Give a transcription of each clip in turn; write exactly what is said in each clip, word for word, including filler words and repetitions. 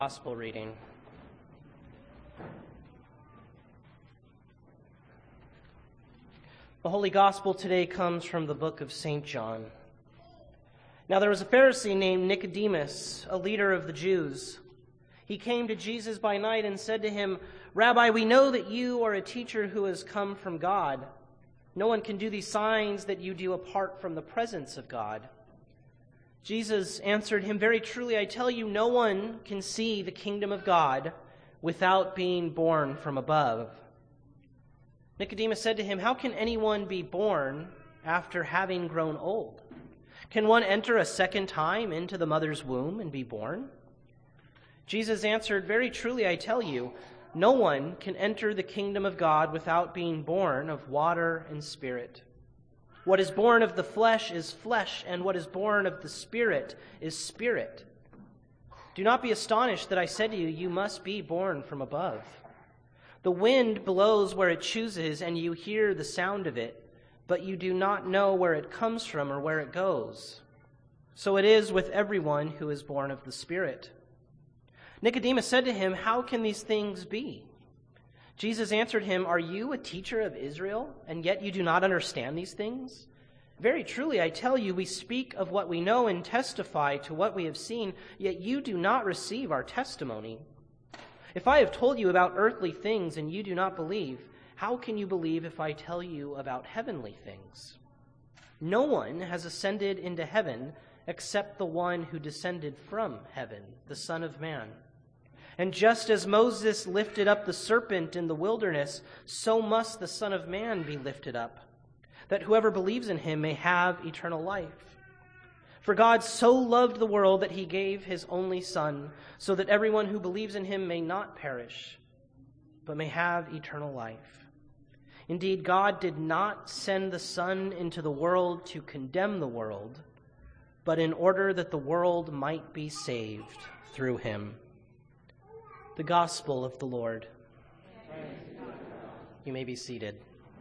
Gospel reading. The Holy Gospel today comes from the book of Saint John. Now there was a Pharisee named Nicodemus, a leader of the Jews. He came to Jesus by night and said to him, "Rabbi, we know that you are a teacher who has come from God. No one can do these signs that you do apart from the presence of God." Jesus answered him, "Very truly, I tell you, no one can see the kingdom of God without being born from above." Nicodemus said to him, "How can anyone be born after having grown old? Can one enter a second time into the mother's womb and be born?" Jesus answered, "Very truly, I tell you, no one can enter the kingdom of God without being born of water and spirit. What is born of the flesh is flesh, and what is born of the Spirit is spirit. Do not be astonished that I said to you, you must be born from above. The wind blows where it chooses, and you hear the sound of it, but you do not know where it comes from or where it goes. So it is with everyone who is born of the Spirit." Nicodemus said to him, "How can these things be?" Jesus answered him, "Are you a teacher of Israel, and yet you do not understand these things? Very truly, I tell you, we speak of what we know and testify to what we have seen, yet you do not receive our testimony. If I have told you about earthly things and you do not believe, how can you believe if I tell you about heavenly things? No one has ascended into heaven except the one who descended from heaven, the Son of Man. And just as Moses lifted up the serpent in the wilderness, so must the Son of Man be lifted up, that whoever believes in him may have eternal life. For God so loved the world that he gave his only Son, so that everyone who believes in him may not perish, but may have eternal life. Indeed, God did not send the Son into the world to condemn the world, but in order that the world might be saved through him." The Gospel of the Lord. You may be seated.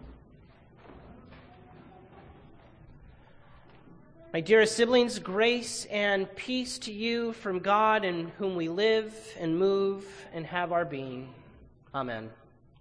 My dearest siblings, grace and peace to you from God, in whom we live and move and have our being. Amen.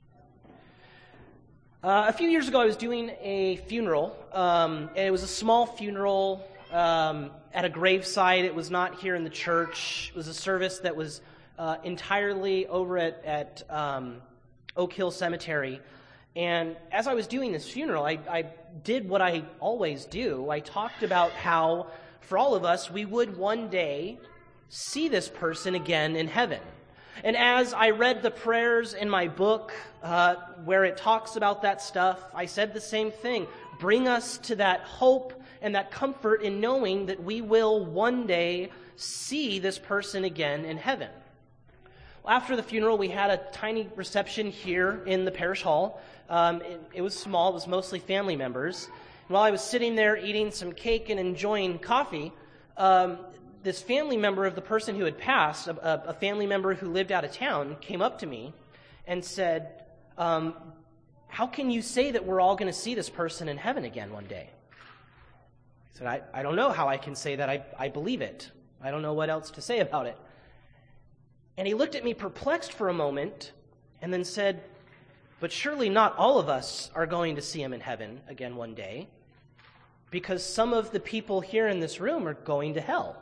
Uh, a few years ago, I was doing a funeral, um, and it was a small funeral um, at a gravesite. It was not here in the church. It was a service that was Uh, entirely over at, at um, Oak Hill Cemetery. And as I was doing this funeral, I, I did what I always do. I talked about how, for all of us, we would one day see this person again in heaven. And as I read the prayers in my book, uh, where it talks about that stuff, I said the same thing. Bring us to that hope and that comfort in knowing that we will one day see this person again in heaven. After the funeral, we had a tiny reception here in the parish hall. Um, it, it was small. It was mostly family members. And while I was sitting there eating some cake and enjoying coffee, um, this family member of the person who had passed, a, a family member who lived out of town, came up to me and said, um, "How can you say that we're all going to see this person in heaven again one day?" I said, I, I don't know how I can say that. I, I believe it. I don't know what else to say about it. And he looked at me perplexed for a moment and then said, "But surely not all of us are going to see him in heaven again one day, because some of the people here in this room are going to hell."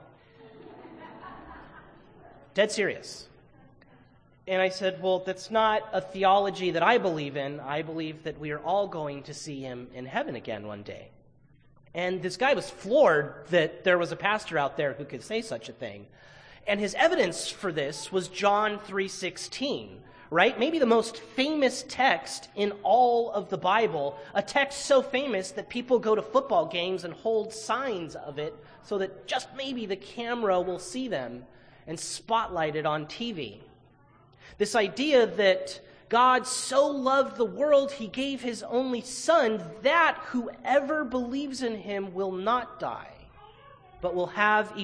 Dead serious. And I said, "Well, that's not a theology that I believe in. I believe that we are all going to see him in heaven again one day." And this guy was floored that there was a pastor out there who could say such a thing. And his evidence for this was John three sixteen, right? Maybe the most famous text in all of the Bible, a text so famous that people go to football games and hold signs of it so that just maybe the camera will see them and spotlight it on T V. This idea that God so loved the world, he gave his only Son, that whoever believes in him will not die, but will have